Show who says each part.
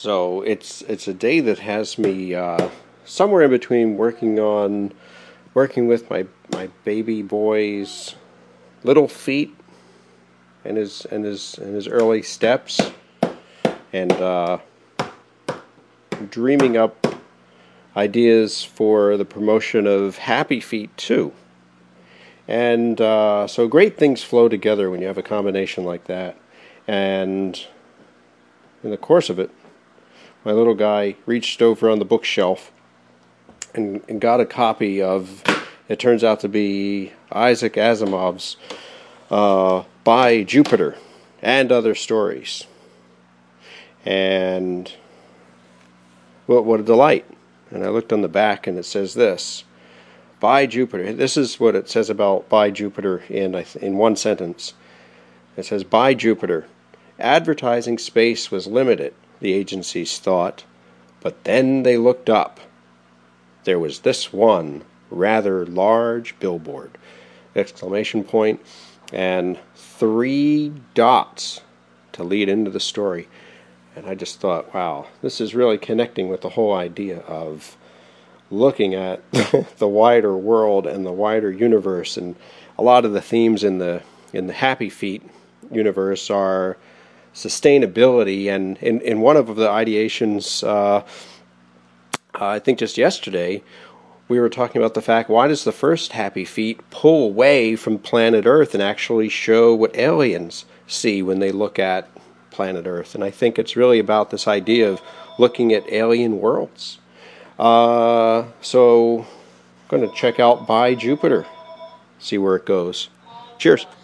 Speaker 1: So it's a day that has me somewhere in between working with my baby boy's little feet and his early steps, and dreaming up ideas for the promotion of Happy Feet too. And so great things flow together when you have a combination like that. And in the course of it, my little guy reached over on the bookshelf and got a copy of, it turns out to be Isaac Asimov's By Jupiter and Other Stories. And what a delight. And I looked on the back and it says this: By Jupiter. This is what it says about By Jupiter in one sentence. It says, By Jupiter, advertising space was limited, the agencies thought, but then they looked up. There was this one rather large billboard, exclamation point, and 3 dots to lead into the story. And I just thought, wow, this is really connecting with the whole idea of looking at the wider world and the wider universe. And a lot of the themes in the Happy Feet universe are sustainability, and in one of the ideations, I think just yesterday, we were talking about the fact, why does the first Happy Feet pull away from planet Earth and actually show what aliens see when they look at planet Earth? And I think it's really about this idea of looking at alien worlds. So I'm going to check out By Jupiter, see where it goes. Cheers.